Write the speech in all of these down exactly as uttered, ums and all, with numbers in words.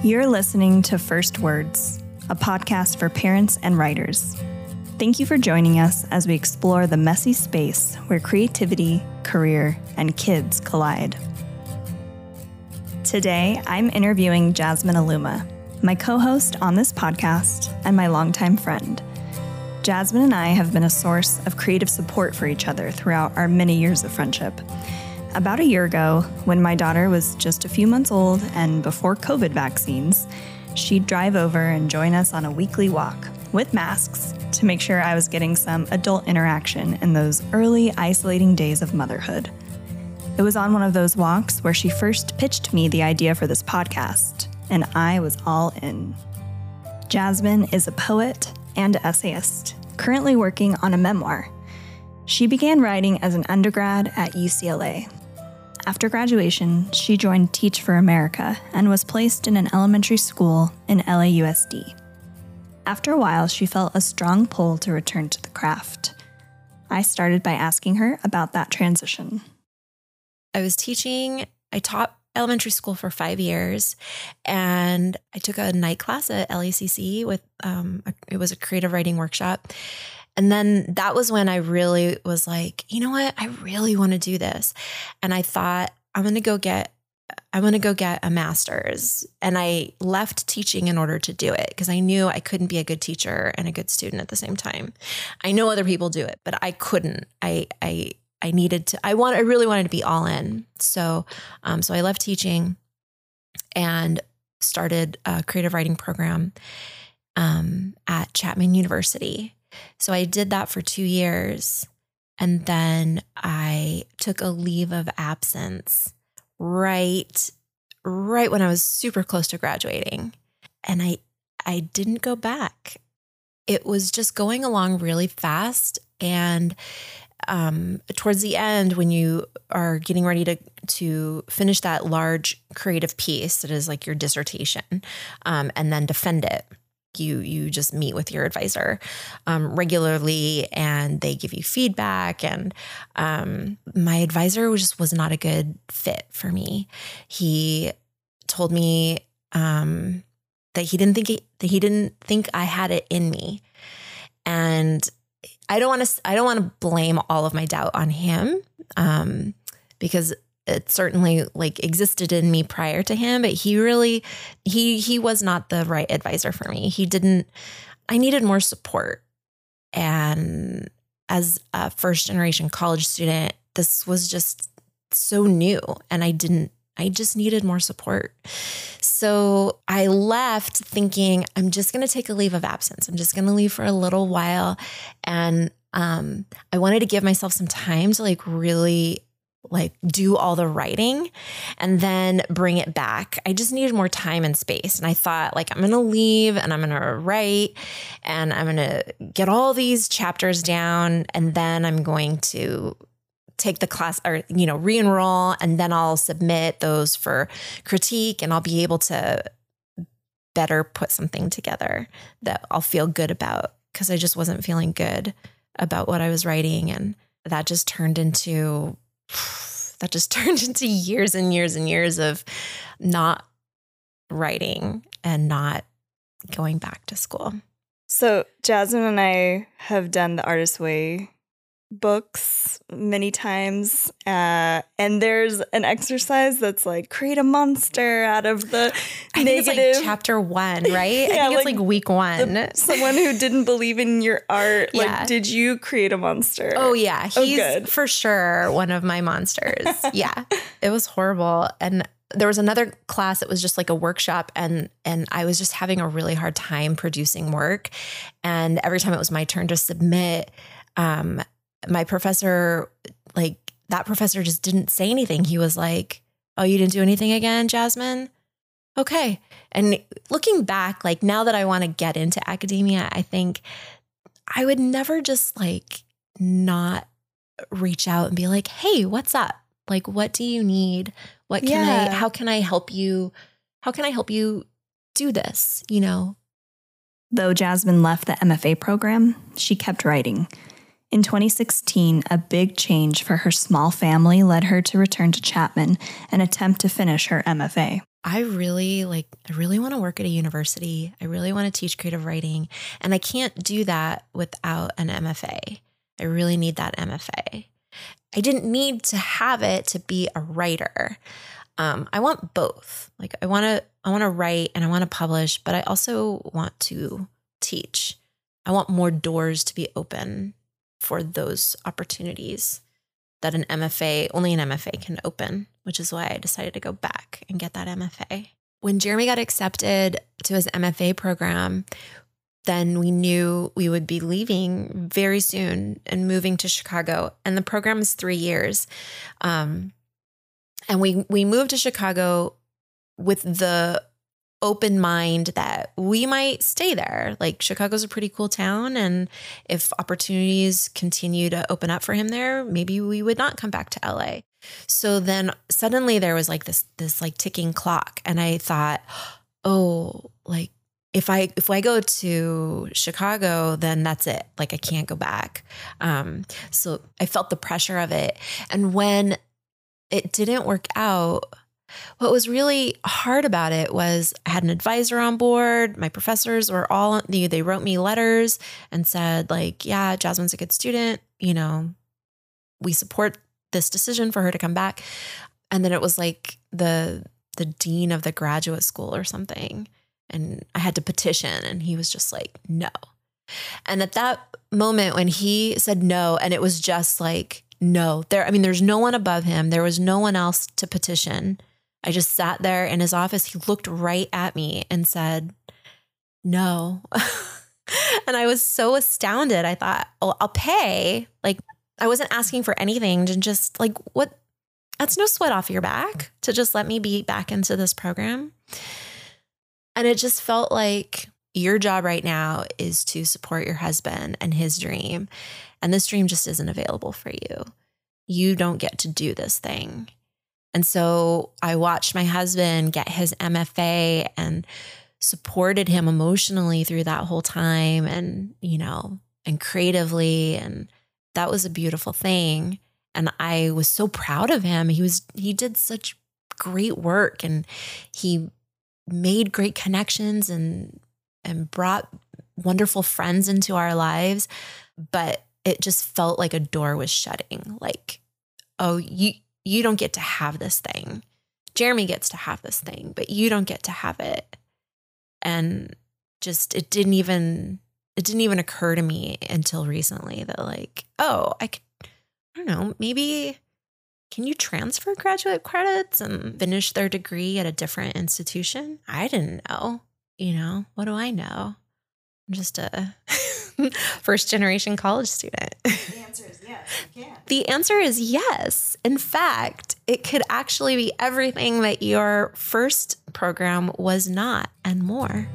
You're listening to First Words, a podcast for parents and writers. Thank you for joining us as we explore the messy space where creativity, career, and kids collide. Today, I'm interviewing Jasmine Aluma, my co-host on this podcast and my longtime friend. Jasmine and I have been a source of creative support for each other throughout our many years of friendship. About a year ago, when my daughter was just a few months old and before COVID vaccines, she'd drive over and join us on a weekly walk with masks to make sure I was getting some adult interaction in those early isolating days of motherhood. It was on one of those walks where she first pitched me the idea for this podcast, and I was all in. Jasmine is a poet and essayist, currently working on a memoir. She began writing as an undergrad at U C L A. After graduation, she joined Teach for America and was placed in an elementary school in L A U S D. After a while, she felt a strong pull to return to the craft. I started by asking her about that transition. I was teaching, I taught elementary school for five years, and I took a night class at L A C C with, um, a, it was a creative writing workshop. And then that was when I really was like, you know what? I really want to do this. And I thought, I'm going to go get, I'm going to go get a master's. And I left teaching in order to do it because I knew I couldn't be a good teacher and a good student at the same time. I know other people do it, but I couldn't. I, I, I needed to, I want, I really wanted to be all in. So, um, so I left teaching and started a creative writing program, um, at Chapman University. So I did that for two years. And then I took a leave of absence right, right when I was super close to graduating. And I, I didn't go back. It was just going along really fast. And um, towards the end, when you are getting ready to, to finish that large creative piece that is like your dissertation, um, and then defend it, You you just meet with your advisor um, regularly, and they give you feedback. And um, my advisor was just was not a good fit for me. He told me um, that he didn't think it, that he didn't think I had it in me, and I don't want to I don't want to blame all of my doubt on him um, because it certainly like existed in me prior to him, but he really, he, he was not the right advisor for me. He didn't, I needed more support. And as a first generation college student, this was just so new, and I didn't, I just needed more support. So I left thinking, I'm just going to take a leave of absence. I'm just going to leave for a little while. And um, I wanted to give myself some time to like really like do all the writing and then bring it back. I just needed more time and space. And I thought like, I'm going to leave and I'm going to write and I'm going to get all these chapters down. And then I'm going to take the class or, you know, re-enroll, and then I'll submit those for critique, and I'll be able to better put something together that I'll feel good about, because I just wasn't feeling good about what I was writing. And that just turned into that just turned into years and years and years of not writing and not going back to school. So Jasmine and I have done the Artist's Way books many times. Uh, and there's an exercise that's like, create a monster out of the I negative. think it's like chapter one, right? Yeah, I think like it's like week one. The, someone who didn't believe in your art. Like, Yeah. did you create a monster? Oh yeah. Oh, He's good. for sure one of my monsters. Yeah. It was horrible. And there was another class that was just like a workshop, and and I was just having a really hard time producing work. And every time it was my turn to submit, um, my professor, like that professor just didn't say anything. He was like, oh, you didn't do anything again, Jasmine? Okay. And looking back, like now that I want to get into academia, I think I would never just like not reach out and be like, hey, what's up? Like, what do you need? What can Yeah. I, how can I help you? How can I help you do this? You know? Though Jasmine left the M F A program, she kept writing. In twenty sixteen, a big change for her small family led her to return to Chapman and attempt to finish her M F A. I really like, I really want to work at a university. I really want to teach creative writing. And I can't do that without an M F A. I really need that M F A. I didn't need to have it to be a writer. Um, I want both. Like I want to, I want to write and I want to publish, but I also want to teach. I want more doors to be open for those opportunities that an M F A, only an M F A can open, which is why I decided to go back and get that M F A. When Jeremy got accepted to his M F A program, then we knew we would be leaving very soon and moving to Chicago. And the program is three years. Um, and we we moved to Chicago with the open mind that we might stay there. Like Chicago's a pretty cool town. And if opportunities continue to open up for him there, maybe we would not come back to L A. So then suddenly there was like this, this like ticking clock. And I thought, oh, like if I, if I go to Chicago, then that's it. Like I can't go back. Um, so I felt the pressure of it. And when it didn't work out, what was really hard about it was I had an advisor on board. My professors were all, they, they wrote me letters and said like, yeah, Jasmine's a good student. You know, we support this decision for her to come back. And then it was like the, the dean of the graduate school or something. And I had to petition and he was just like, no. And at that moment when he said no, and it was just like, no, there, I mean, there's no one above him. There was no one else to petition. I just sat there in his office. He looked right at me and said, no. And I was so astounded. I thought, oh, I'll pay. Like I wasn't asking for anything to just like, what, that's no sweat off your back to just let me be back into this program. And it just felt like your job right now is to support your husband and his dream. And this dream just isn't available for you. You don't get to do this thing. And so I watched my husband get his M F A and supported him emotionally through that whole time and, you know, and creatively. And that was a beautiful thing. And I was so proud of him. He was, he did such great work and he made great connections and, and brought wonderful friends into our lives. But it just felt like a door was shutting. Like, oh, you, you don't get to have this thing. Jeremy gets to have this thing, but you don't get to have it. And just, it didn't even, it didn't even occur to me until recently that like, oh, I could, I don't know, maybe can you transfer graduate credits and finish their degree at a different institution? I didn't know, you know, what do I know? I'm just a first generation college student. The answer is yes, you can. The answer is yes. In fact, it could actually be everything that your first program was not and more.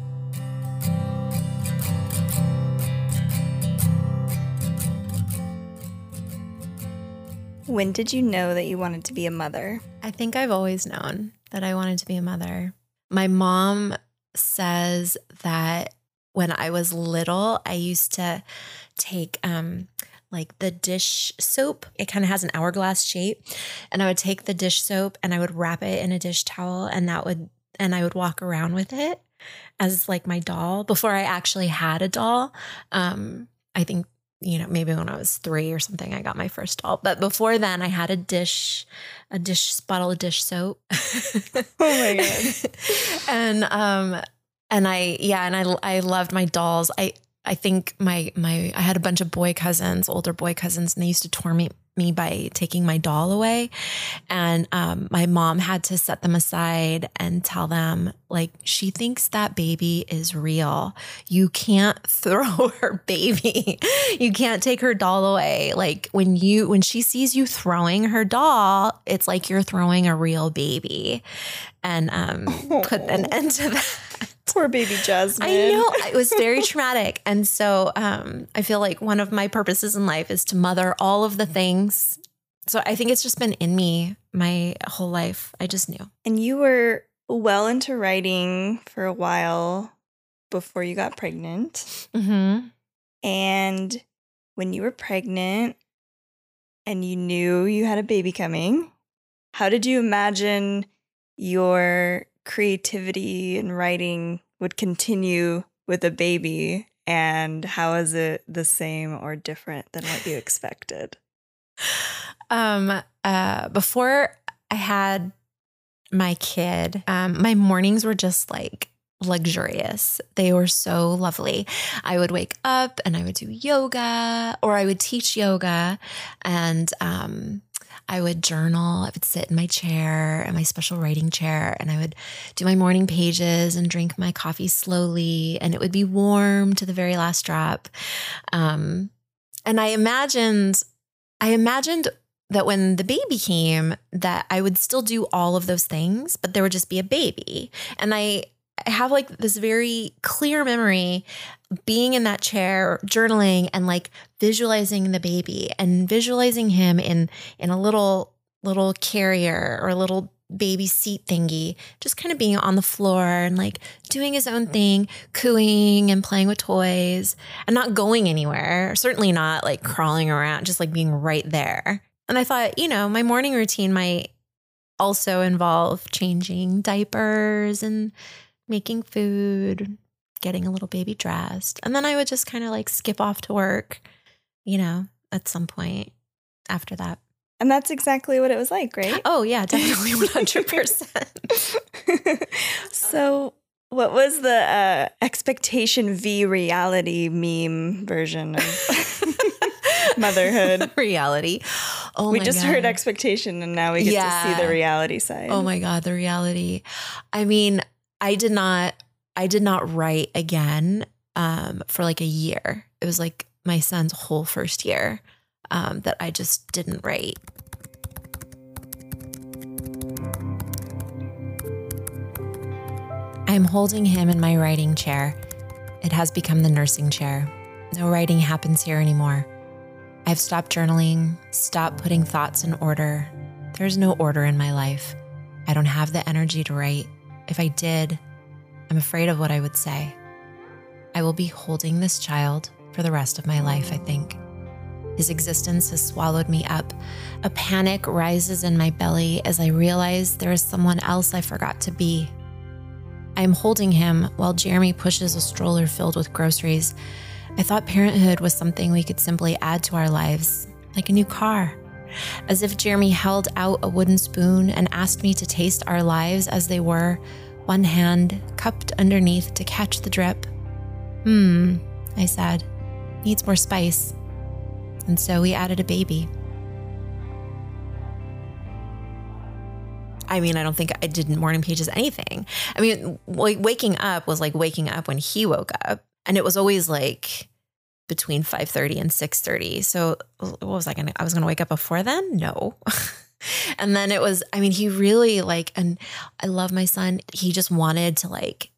When did you know that you wanted to be a mother? I think I've always known that I wanted to be a mother. My mom says that when I was little, I used to take um, like the dish soap. It kind of has an hourglass shape. And I would take the dish soap and I would wrap it in a dish towel and that would, and I would walk around with it as like my doll before I actually had a doll. Um, I think, you know, maybe when I was three or something, I got my first doll. But before then I had a dish, a dish bottle of dish soap. Oh my God. and, um, And I, yeah, and I, I loved my dolls. I, I think my, my, I had a bunch of boy cousins, older boy cousins, and they used to torment me by taking my doll away. And, um, my mom had to set them aside and tell them like, she thinks that baby is real. You can't throw her baby. You can't take her doll away. Like when you, when she sees you throwing her doll, it's like you're throwing a real baby. And, um, oh. Put an end to that. Poor baby Jasmine. I know. It was very traumatic. And so um, I feel like one of my purposes in life is to mother all of the things. So I think it's just been in me my whole life. I just knew. And you were well into writing for a while before you got pregnant. Mm-hmm. And when you were pregnant and you knew you had a baby coming, how did you imagine your creativity and writing would continue with a baby, and how is it the same or different than what you expected? Um, uh, before I had my kid, um, my mornings were just like luxurious. They were so lovely. I would wake up and I would do yoga, or I would teach yoga, and um, I would journal. I would sit in my chair, in my special writing chair, and I would do my morning pages and drink my coffee slowly, and it would be warm to the very last drop. Um, and I imagined, I imagined that when the baby came, that I would still do all of those things, but there would just be a baby. And I I have like this very clear memory being in that chair, journaling, and like visualizing the baby and visualizing him in, in a little, little carrier or a little baby seat thingy, just kind of being on the floor and like doing his own thing, cooing and playing with toys and not going anywhere, certainly not like crawling around, just like being right there. And I thought, you know, my morning routine might also involve changing diapers and making food, getting a little baby dressed. And then I would just kind of like skip off to work, you know, at some point after that. And that's exactly what it was like, right? Oh, yeah, definitely one hundred percent. So what was the uh, expectation v reality meme version of motherhood? Reality. Oh, we my just God. heard expectation, and now we get Yeah. to see the reality side. Oh my God, the reality. I mean, I did not, I did not write again um, for like a year. It was like my son's whole first year um, that I just didn't write. I'm holding him in my writing chair. It has become the nursing chair. No writing happens here anymore. I've stopped journaling, stopped putting thoughts in order. There's no order in my life. I don't have the energy to write. If I did, I'm afraid of what I would say. I will be holding this child for the rest of my life, I think. His existence has swallowed me up. A panic rises in my belly as I realize there is someone else I forgot to be. I am holding him while Jeremy pushes a stroller filled with groceries. I thought parenthood was something we could simply add to our lives, like a new car. As if Jeremy held out a wooden spoon and asked me to taste our lives as they were, one hand cupped underneath to catch the drip. Hmm, I said, needs more spice. And so we added a baby. I mean, I don't think I did morning pages, anything. I mean, like waking up was like waking up when he woke up. And it was always like between five thirty and six thirty. So what was I going to, I was going to wake up before then? No. And then it was, I mean, he really like, and I love my son. He just wanted to like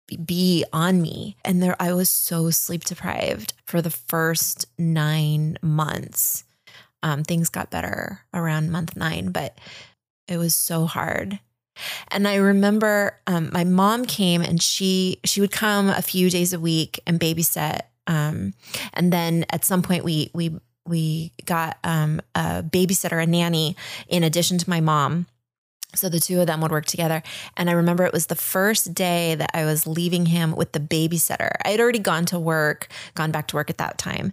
be on me. And there, I was so sleep deprived for the first nine months. Um, things got better around month nine, but it was so hard. And I remember um, my mom came and she she would come a few days a week and babysit. Um, and then at some point we we we got um, a babysitter, a nanny, in addition to my mom. So the two of them would work together. And I remember it was the first day that I was leaving him with the babysitter. I had already gone to work, gone back to work at that time.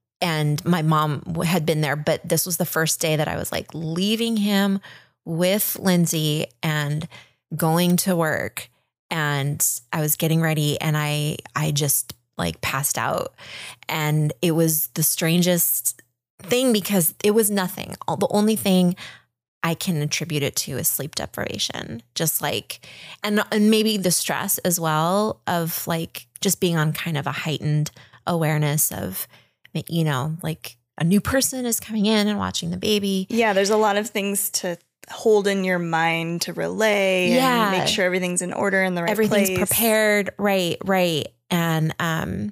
And my mom had been there. But this was the first day that I was like leaving him with Lindsay and going to work. And I was getting ready and I I just like passed out. And it was the strangest thing because it was nothing. The only thing I can attribute it to is sleep deprivation. Just like, and, and maybe the stress as well of like just being on kind of a heightened awareness of, you know, like a new person is coming in and watching the baby. Yeah, there's a lot of things to hold in your mind to relay Yeah. and make sure everything's in order in the right Everything's place. prepared. Right, right. And um,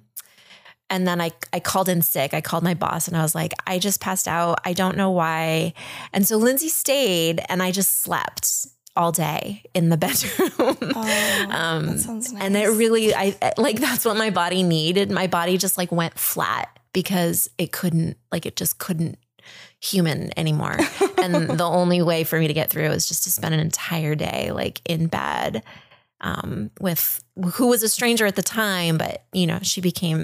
and then I, I called in sick. I called my boss and I was like, I just passed out. I don't know why. And so Lindsay stayed and I just slept all day in the bedroom. Oh, um, that sounds nice. And it really, I like, that's what my body needed. My body just like went flat because it couldn't, like it just couldn't human anymore. And the only way for me to get through was just to spend an entire day like in bed. um, with who was a stranger at the time, but, you know, she became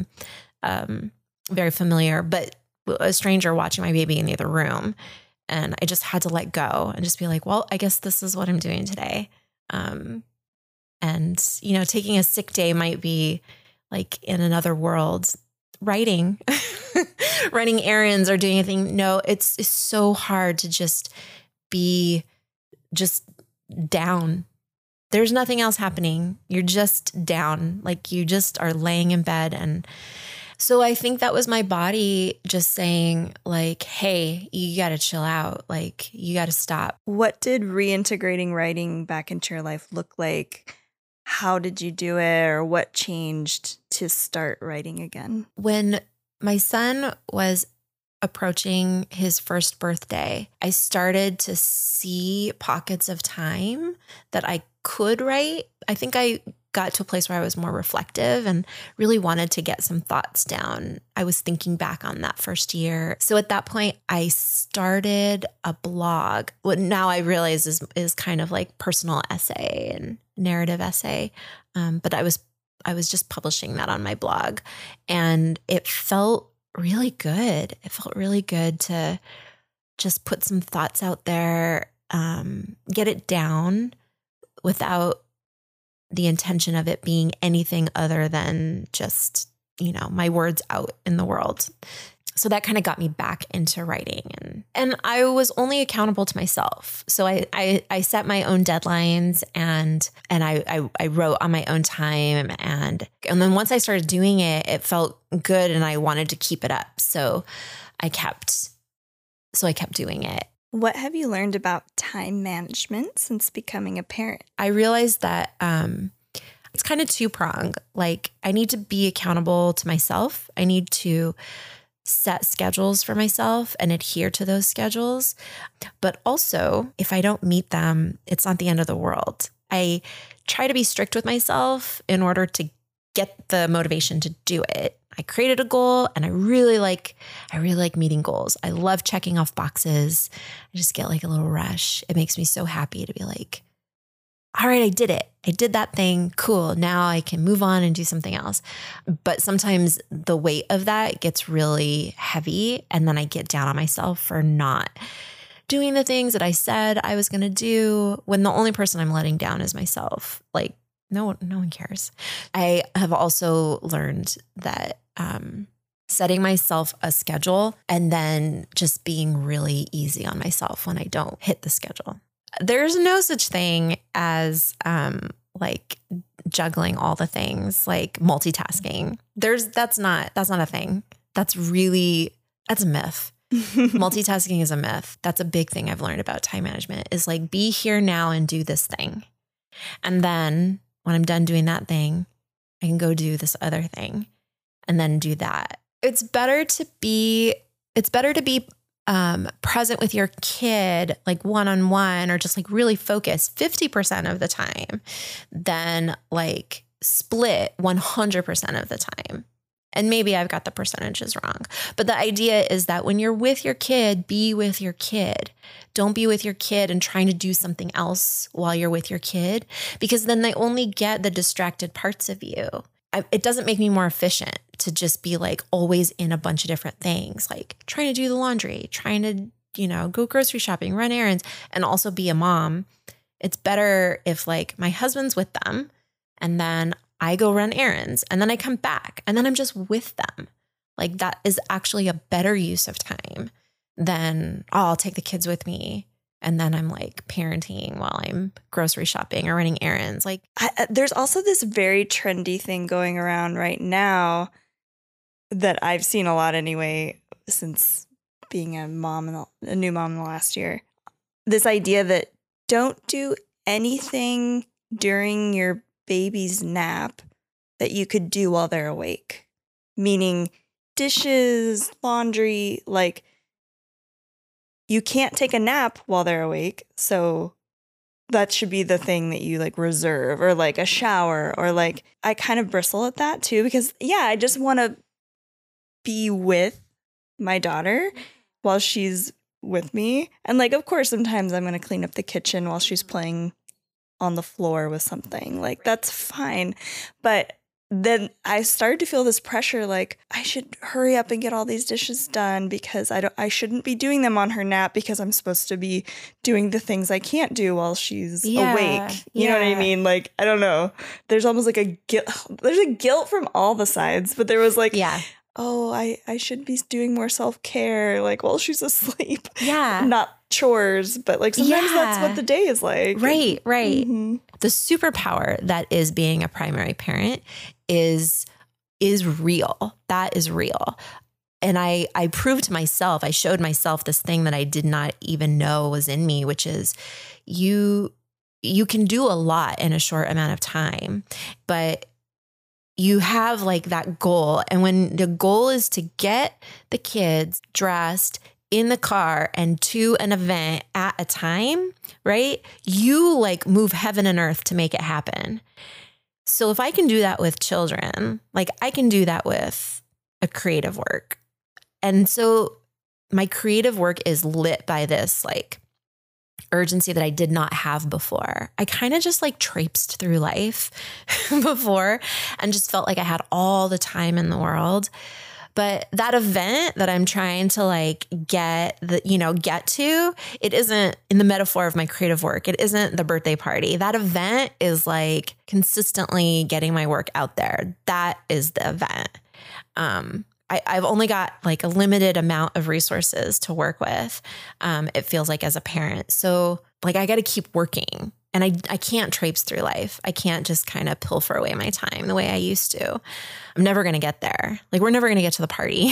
um, very familiar, but a stranger watching my baby in the other room. And I just had to let go and just be like, well, I guess this is what I'm doing today. Um, and, you know, taking a sick day might be like in another world, writing, running errands or doing anything. No, it's, it's so hard to just be just down. There's nothing else happening. You're just down. Like you just are laying in bed. And so I think that was my body just saying like, hey, you got to chill out. Like you got to stop. What did reintegrating writing back into your life look like? How did you do it, or what changed to start writing again? When my son was approaching his first birthday, I started to see pockets of time that I could write. I think I got to a place where I was more reflective and really wanted to get some thoughts down. I was thinking back on that first year. So at that point, I started a blog. What now I realize is, is kind of like personal essay and narrative essay. Um, but I was I was just publishing that on my blog. And it felt really good. It felt really good to just put some thoughts out there, um, get it down without the intention of it being anything other than just, you know, my words out in the world. So that kind of got me back into writing. And and I was only accountable to myself. So I I, I set my own deadlines and and I, I I wrote on my own time. And and then once I started doing it, it felt good and I wanted to keep it up. So I kept so I kept doing it. What have you learned about time management since becoming a parent? I realized that um, it's kind of two-pronged. Like I need to be accountable to myself. I need to set schedules for myself and adhere to those schedules. But also, if I don't meet them, it's not the end of the world. I try to be strict with myself in order to get the motivation to do it. I created a goal and I really like, I really like meeting goals. I love checking off boxes. I just get like a little rush. It makes me so happy to be like, all right, I did it. I did that thing. Cool. Now I can move on and do something else. But sometimes the weight of that gets really heavy. And then I get down on myself for not doing the things that I said I was going to do when the only person I'm letting down is myself. Like, No, no one cares. I have also learned that um, setting myself a schedule and then just being really easy on myself when I don't hit the schedule. There's no such thing as um, like juggling all the things, like multitasking. There's that's not that's not a thing. That's really that's a myth. Multitasking is a myth. That's a big thing I've learned about time management is like be here now and do this thing. And then when I'm done doing that thing, I can go do this other thing and then do that. It's better to be, it's better to be um, present with your kid, like one-on-one or just like really focused fifty percent of the time than like split one hundred percent of the time. And maybe I've got the percentages wrong. But the idea is that when you're with your kid, be with your kid. Don't be with your kid and trying to do something else while you're with your kid, because then they only get the distracted parts of you. It doesn't make me more efficient to just be like always in a bunch of different things, like trying to do the laundry, trying to, you know, go grocery shopping, run errands, and also be a mom. It's better if like my husband's with them and then I go run errands and then I come back and then I'm just with them. Like that is actually a better use of time than, oh, I'll take the kids with me. And then I'm like parenting while I'm grocery shopping or running errands. Like I, there's also this very trendy thing going around right now that I've seen a lot anyway, since being a mom, in the, a new mom in the last year. This idea that don't do anything during your baby's nap that you could do while they're awake, meaning dishes, laundry, like you can't take a nap while they're awake. So that should be the thing that you like reserve, or like a shower, or like I kind of bristle at that too, because yeah, I just want to be with my daughter while she's with me. And like, of course, sometimes I'm going to clean up the kitchen while she's playing on the floor with something. Like, that's fine. But then I started to feel this pressure, like I should hurry up and get all these dishes done because I don't, I shouldn't be doing them on her nap because I'm supposed to be doing the things I can't do while she's yeah, awake. You yeah. know what I mean? Like, I don't know. There's almost like a guilt. There's a guilt from all the sides, but there was like, yeah. oh, I, I should be doing more self-care, like while she's asleep. Yeah. Not chores, but like sometimes yeah. that's what the day is like. Right, right. Mm-hmm. The superpower that is being a primary parent is is real. That is real. And I I proved to myself, I showed myself this thing that I did not even know was in me, which is you you can do a lot in a short amount of time, but you have like that goal. And when the goal is to get the kids dressed in the car and to an event at a time, right? You like move heaven and earth to make it happen. So if I can do that with children, like I can do that with a creative work. And so my creative work is lit by this like urgency that I did not have before. I kind of just like traipsed through life before and just felt like I had all the time in the world. But that event that I'm trying to like get the, you know, get to, it isn't in the metaphor of my creative work. It isn't the birthday party. That event is like consistently getting my work out there. That is the event. Um, I, I've only got like a limited amount of resources to work with. Um, it feels like as a parent. So like, I got to keep working. And I, I can't traipse through life. I can't just kind of pilfer away my time the way I used to. I'm never going to get there. Like, we're never going to get to the party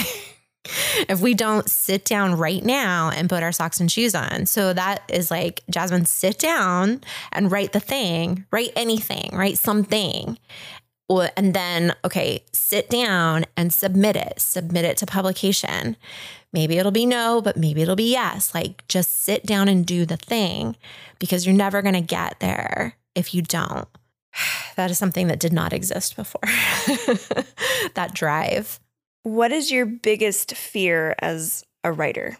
if we don't sit down right now and put our socks and shoes on. So that is like, Jasmine, sit down and write the thing, write anything, write something. And then, okay, sit down and submit it, submit it to publication. Maybe it'll be no, but maybe it'll be yes. Like, just sit down and do the thing, because you're never going to get there if you don't. That is something that did not exist before. That drive. What is your biggest fear as a writer?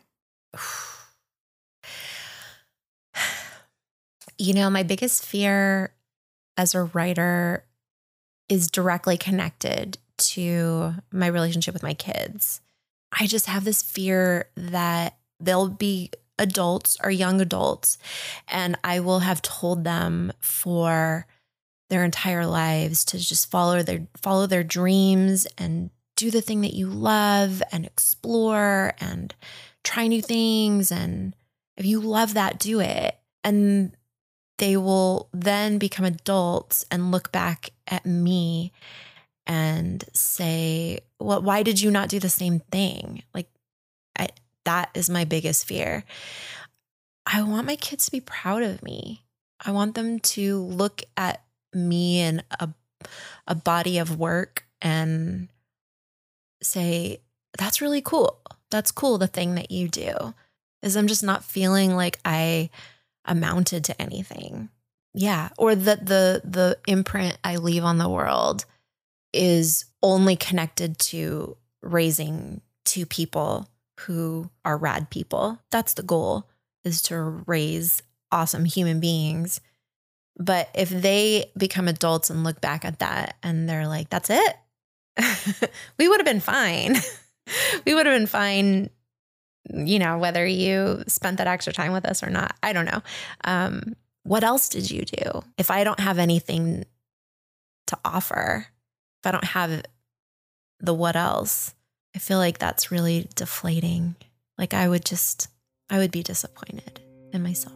You know, my biggest fear as a writer is directly connected to my relationship with my kids. I just have this fear that they'll be adults or young adults, and I will have told them for their entire lives to just follow their follow their dreams and do the thing that you love and explore and try new things. And if you love that, do it. And they will then become adults and look back at me and say, well, why did you not do the same thing? Like, I, that is my biggest fear. I want my kids to be proud of me. I want them to look at me and a, a body of work and say, that's really cool. That's cool. The thing that you do is I'm just not feeling like I amounted to anything. Yeah. Or that the, the imprint I leave on the world is only connected to raising two people who are rad people. That's the goal, is to raise awesome human beings. But if they become adults and look back at that and they're like, that's it, we would have been fine. We would have been fine, you know, whether you spent that extra time with us or not. I don't know. Um, what else did you do? If I don't have anything to offer, if I don't have the what else, I feel like that's really deflating. Like I would just, I would be disappointed in myself.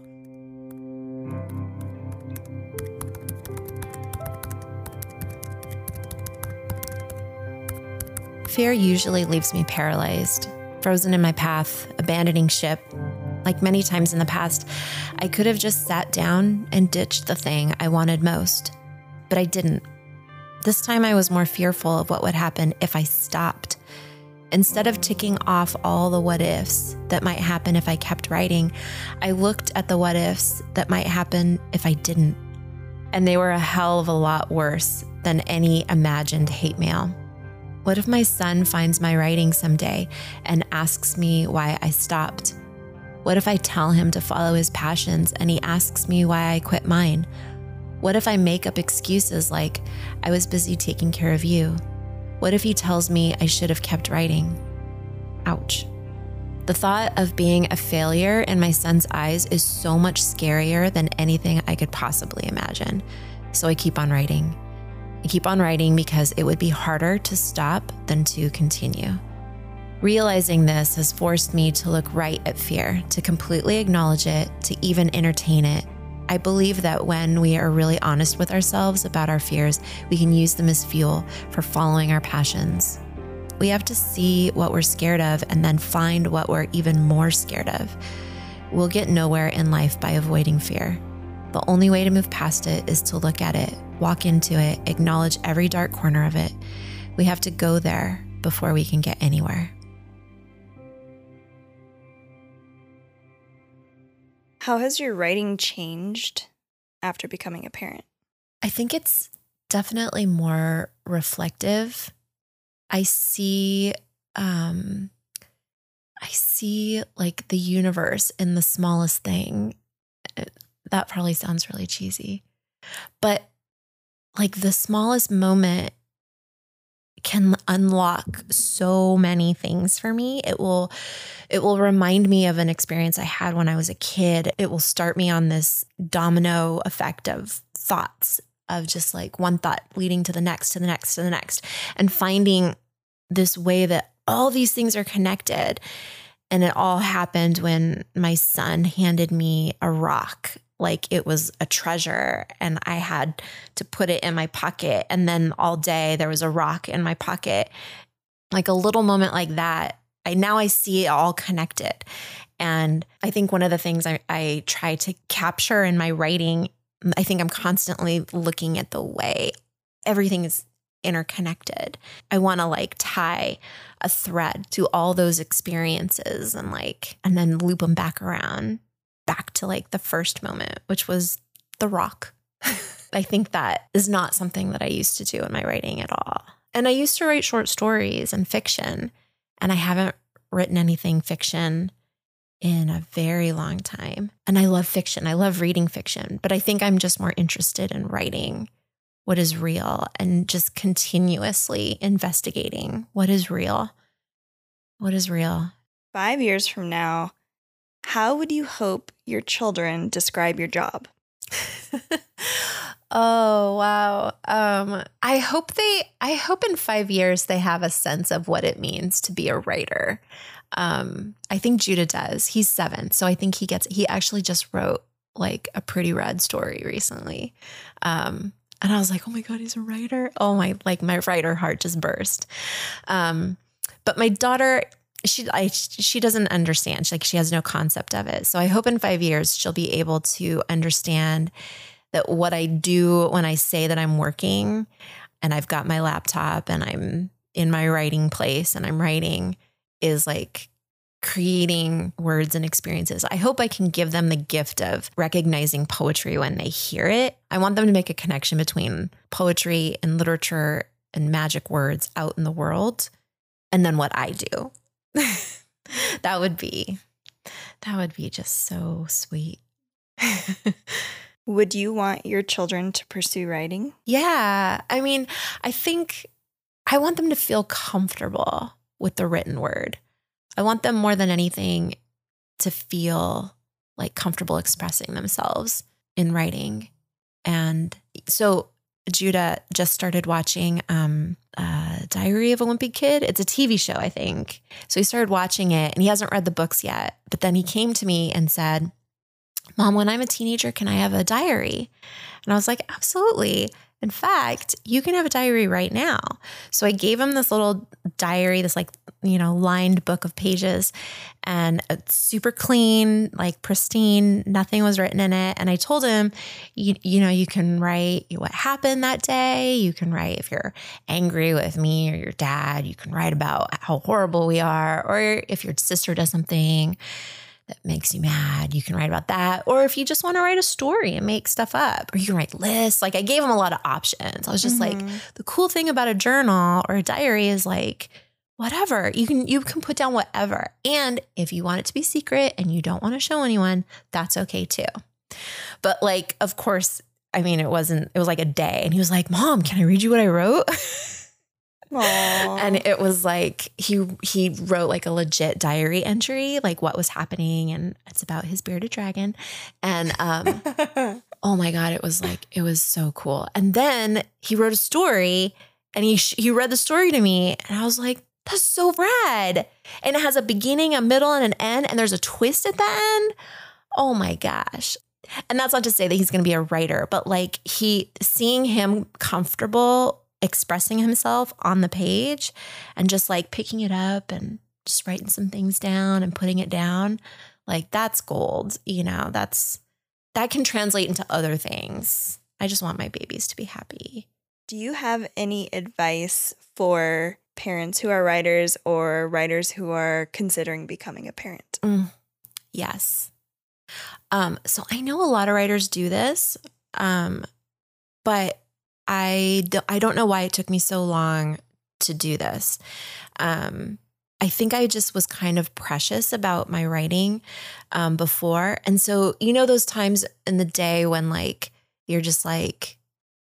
Fear usually leaves me paralyzed, frozen in my path, abandoning ship. Like many times in the past, I could have just sat down and ditched the thing I wanted most, but I didn't. This time I was more fearful of what would happen if I stopped. Instead of ticking off all the what ifs that might happen if I kept writing, I looked at the what ifs that might happen if I didn't. And they were a hell of a lot worse than any imagined hate mail. What if my son finds my writing someday and asks me why I stopped? What if I tell him to follow his passions and he asks me why I quit mine? What if I make up excuses like, I was busy taking care of you? What if he tells me I should have kept writing? Ouch. The thought of being a failure in my son's eyes is so much scarier than anything I could possibly imagine. So I keep on writing. I keep on writing because it would be harder to stop than to continue. Realizing this has forced me to look right at fear, to completely acknowledge it, to even entertain it. I believe that when we are really honest with ourselves about our fears, we can use them as fuel for following our passions. We have to see what we're scared of and then find what we're even more scared of. We'll get nowhere in life by avoiding fear. The only way to move past it is to look at it, walk into it, acknowledge every dark corner of it. We have to go there before we can get anywhere. How has your writing changed after becoming a parent? I think it's definitely more reflective. I see, um, I see like the universe in the smallest thing. That probably sounds really cheesy, but like the smallest moment can unlock so many things for me. It will, it will remind me of an experience I had when I was a kid. It will start me on this domino effect of thoughts, of just like one thought leading to the next, to the next, to the next, and finding this way that all these things are connected. And it all happened when my son handed me a rock, like it was a treasure, and I had to put it in my pocket. And then all day there was a rock in my pocket. Like a little moment like that, I now I see it all connected. And I think one of the things I, I try to capture in my writing, I think I'm constantly looking at the way everything is interconnected. I want to like tie a thread to all those experiences and like, and then loop them back around, back to like the first moment, which was the rock. I think that is not something that I used to do in my writing at all. And I used to write short stories and fiction, and I haven't written anything fiction in a very long time. And I love fiction. I love reading fiction, but I think I'm just more interested in writing what is real and just continuously investigating what is real. What is real? Five years from now, how would you hope your children describe your job? Oh, wow. Um, I hope they, I hope in five years they have a sense of what it means to be a writer. Um, I think Judah does. He's seven. So I think he gets, he actually just wrote like a Pretty Red story recently. Um, and I was like, oh my God, he's a writer. Oh my, like my writer heart just burst. Um, but my daughter, she, I, she doesn't understand. She, like she has no concept of it. So I hope in five years she'll be able to understand that what I do when I say that I'm working and I've got my laptop and I'm in my writing place and I'm writing is like creating words and experiences. I hope I can give them the gift of recognizing poetry when they hear it. I want them to make a connection between poetry and literature and magic words out in the world, and then what I do. That would be, that would be just so sweet. Would you want your children to pursue writing? Yeah. I mean, I think I want them to feel comfortable with the written word. I want them more than anything to feel like comfortable expressing themselves in writing. And so Judah just started watching um, uh, Diary of a Wimpy Kid. It's a T V show, I think. So he started watching it and he hasn't read the books yet. But then he came to me and said, Mom, when I'm a teenager, can I have a diary? And I was like, absolutely. In fact, you can have a diary right now. So I gave him this little diary, this like, you know, lined book of pages, and it's super clean, like pristine, nothing was written in it. And I told him, you, you know, you can write what happened that day. You can write if you're angry with me or your dad, you can write about how horrible we are. Or if your sister does something that makes you mad, you can write about that. Or if you just want to write a story and make stuff up, or you can write lists. Like I gave him a lot of options. I was just mm-hmm. like, the cool thing about a journal or a diary is like, whatever, you can, you can put down whatever. And if you want it to be secret and you don't want to show anyone, that's okay too. But like, of course, I mean, it wasn't, it was like a day. And he was like, Mom, can I read you what I wrote? Aww. And it was like, he, he wrote like a legit diary entry, like what was happening. And it's about his bearded dragon. And, um, oh my God, it was like, it was so cool. And then he wrote a story and he, sh- he read the story to me and I was like, that's so rad. And it has a beginning, a middle, and an end. And there's a twist at the end. Oh my gosh. And that's not to say that he's going to be a writer, but like he, seeing him comfortable expressing himself on the page and just like picking it up and just writing some things down and putting it down, like that's gold. You know, that's, that can translate into other things. I just want my babies to be happy. Do you have any advice for parents who are writers or writers who are considering becoming a parent? Mm, yes. Um, so I know a lot of writers do this, um, but I, do, I don't know why it took me so long to do this. Um, I think I just was kind of precious about my writing um, before. And so, you know, those times in the day when like, you're just like,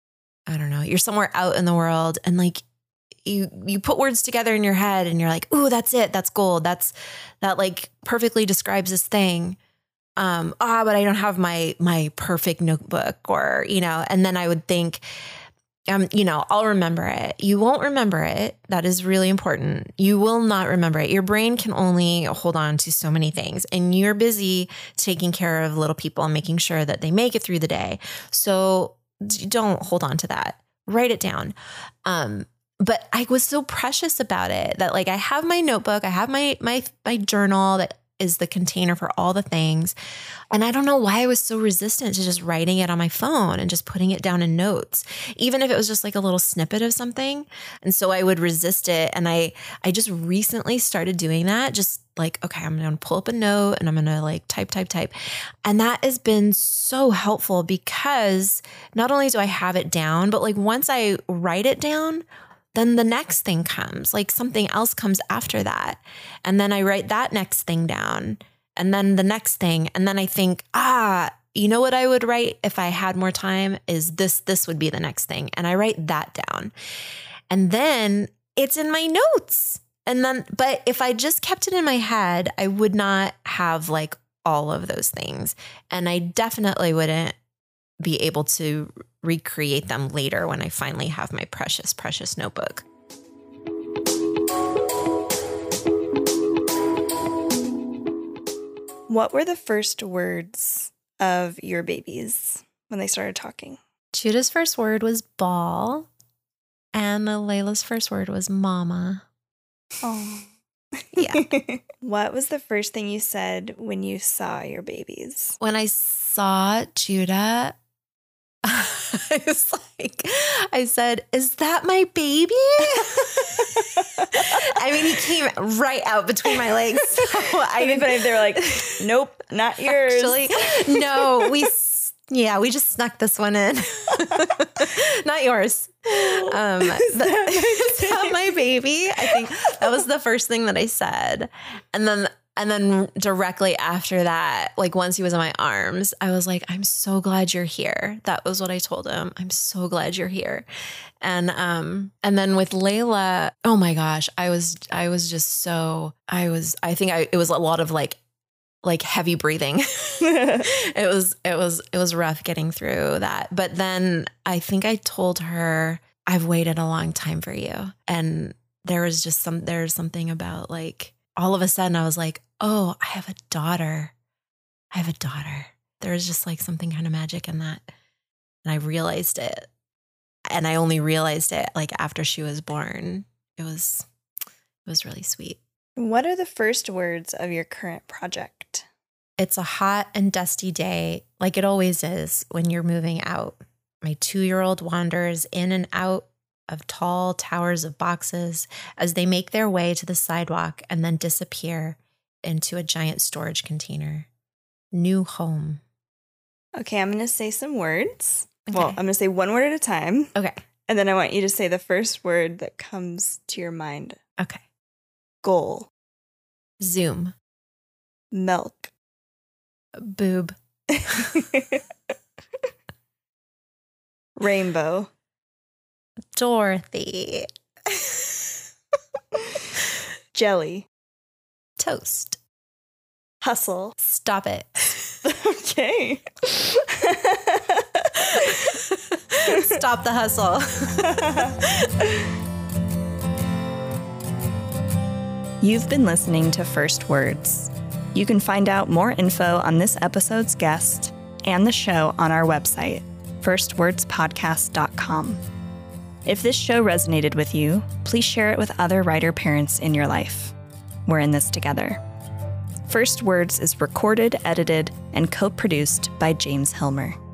I don't know, you're somewhere out in the world and like, you, you put words together in your head and you're like, ooh, that's it. That's gold. That's, that like perfectly describes this thing. Um, ah, but I don't have my, my perfect notebook or, you know, and then I would think, um, you know, I'll remember it. You won't remember it. That is really important. You will not remember it. Your brain can only hold on to so many things and you're busy taking care of little people and making sure that they make it through the day. So don't hold on to that. Write it down. Um, but I was so precious about it that like I have my notebook, I have my my my journal that is the container for all the things. And I don't know why I was so resistant to just writing it on my phone and just putting it down in notes, even if it was just like a little snippet of something. And so I would resist it. And I, I just recently started doing that. Just like, okay, I'm going to pull up a note and I'm going to like type, type, type. And that has been so helpful because not only do I have it down, but like once I write it down, then the next thing comes, like something else comes after that. And then I write that next thing down and then the next thing. And then I think, ah, you know what I would write if I had more time is this, this would be the next thing. And I write that down and then it's in my notes. And then, but if I just kept it in my head, I would not have like all of those things. And I definitely wouldn't be able to recreate them later when I finally have my precious, precious notebook. What were the first words of your babies when they started talking? Judah's first word was ball, and Layla's first word was mama. Oh. Yeah. What was the first thing you said when you saw your babies? When I saw Judah, I was like, I said, is that my baby? I mean, he came right out between my legs. So I didn't, but they were like, nope, not yours. Actually, no, we, yeah, we just snuck this one in. Not yours. Um, is that, is that my baby? I think that was the first thing that I said. And then And then directly after that, like once he was in my arms, I was like, I'm so glad you're here. That was what I told him. I'm so glad you're here. And um, and then with Layla, oh my gosh, I was I was just so I was I think I it was a lot of like like heavy breathing. it was it was it was rough getting through that. But then I think I told her, I've waited a long time for you. And there was just some there's something about like all of a sudden I was like, oh, I have a daughter. I have a daughter. There was just like something kind of magic in that. And I realized it. And I only realized it like after she was born. It was, it was really sweet. What are the first words of your current project? It's a hot and dusty day, like it always is when you're moving out. My two-year-old wanders in and out of tall towers of boxes as they make their way to the sidewalk and then disappear into a giant storage container. New home. Okay, I'm going to say some words. Okay. Well, I'm going to say one word at a time. Okay. And then I want you to say the first word that comes to your mind. Okay. Goal. Zoom. Milk. Boob. Rainbow. Dorothy. Jelly. Toast. Hustle. Stop it. Okay. Stop the hustle. You've been listening to First Words. You can find out more info on this episode's guest and the show on our website, first words podcast dot com. If this show resonated with you, please share it with other writer parents in your life. We're in this together. First Words is recorded, edited, and co-produced by James Hilmer.